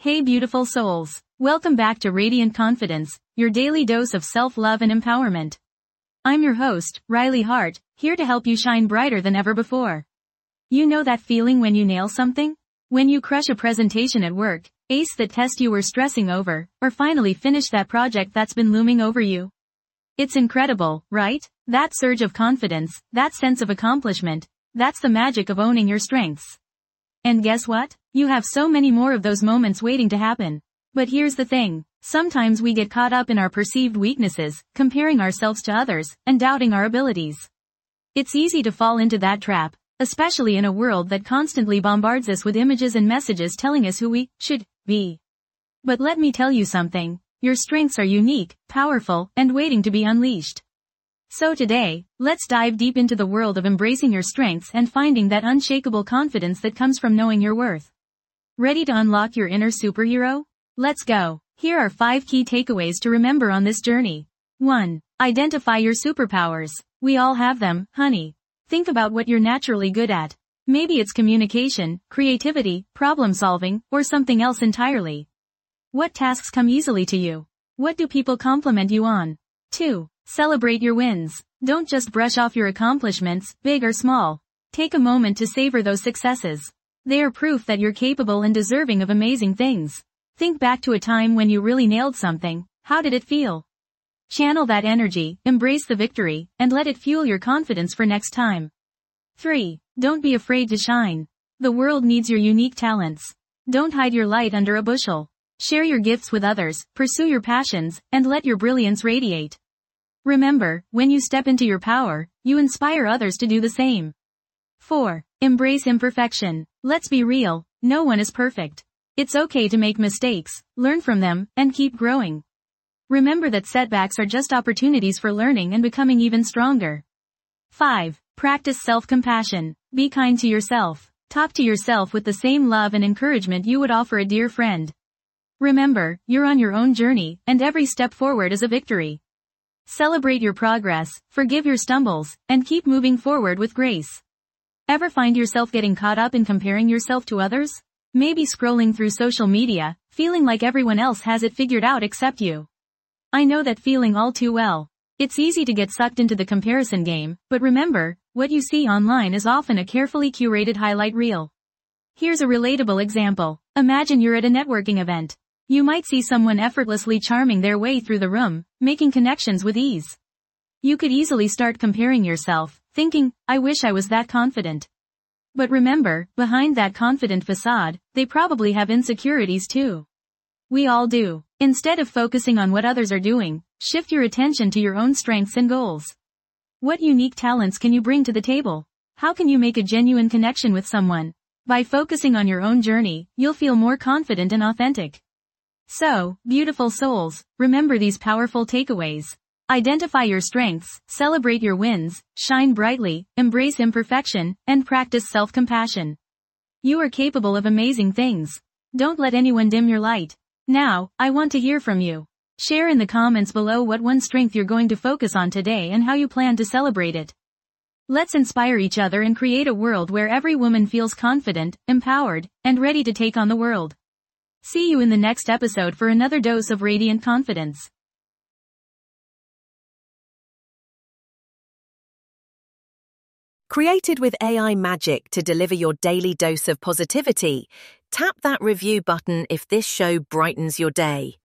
Hey beautiful souls, welcome back to Radiant Confidence, your daily dose of self-love and empowerment. I'm your host, Riley Hart, here to help you shine brighter than ever before. You know that feeling when you nail something? When you crush a presentation at work, ace that test you were stressing over, or finally finish that project that's been looming over you? It's incredible, right? That surge of confidence, that sense of accomplishment, that's the magic of owning your strengths. And guess what? You have so many more of those moments waiting to happen. But here's the thing. Sometimes we get caught up in our perceived weaknesses, comparing ourselves to others, and doubting our abilities. It's easy to fall into that trap, especially in a world that constantly bombards us with images and messages telling us who we should be. But let me tell you something. Your strengths are unique, powerful, and waiting to be unleashed. So today, let's dive deep into the world of embracing your strengths and finding that unshakable confidence that comes from knowing your worth. Ready to unlock your inner superhero? Let's go. Here are 5 key takeaways to remember on this journey. 1. Identify your superpowers. We all have them, honey. Think about what you're naturally good at. Maybe it's communication, creativity, problem solving, or something else entirely. What tasks come easily to you? What do people compliment you on? 2. Celebrate your wins. Don't just brush off your accomplishments, big or small. Take a moment to savor those successes. They are proof that you're capable and deserving of amazing things. Think back to a time when you really nailed something. How did it feel? Channel that energy, embrace the victory, and let it fuel your confidence for next time. 3. Don't be afraid to shine. The world needs your unique talents. Don't hide your light under a bushel. Share your gifts with others, pursue your passions, and let your brilliance radiate. Remember, when you step into your power, you inspire others to do the same. 4. Embrace imperfection. Let's be real, no one is perfect. It's okay to make mistakes, learn from them, and keep growing. Remember that setbacks are just opportunities for learning and becoming even stronger. 5. Practice self-compassion. Be kind to yourself. Talk to yourself with the same love and encouragement you would offer a dear friend. Remember, you're on your own journey, and every step forward is a victory. Celebrate your progress, forgive your stumbles, and keep moving forward with grace. Ever find yourself getting caught up in comparing yourself to others? Maybe scrolling through social media, feeling like everyone else has it figured out except you. I know that feeling all too well. It's easy to get sucked into the comparison game, but remember, what you see online is often a carefully curated highlight reel. Here's a relatable example. Imagine you're at a networking event. You might see someone effortlessly charming their way through the room, making connections with ease. You could easily start comparing yourself, thinking, I wish I was that confident. But remember, behind that confident facade, they probably have insecurities too. We all do. Instead of focusing on what others are doing, shift your attention to your own strengths and goals. What unique talents can you bring to the table? How can you make a genuine connection with someone? By focusing on your own journey, you'll feel more confident and authentic. So, beautiful souls, remember these powerful takeaways. Identify your strengths, celebrate your wins, shine brightly, embrace imperfection, and practice self-compassion. You are capable of amazing things. Don't let anyone dim your light. Now, I want to hear from you. Share in the comments below what one strength you're going to focus on today and how you plan to celebrate it. Let's inspire each other and create a world where every woman feels confident, empowered, and ready to take on the world. See you in the next episode for another dose of radiant confidence. Created with AI magic to deliver your daily dose of positivity, tap that review button if this show brightens your day.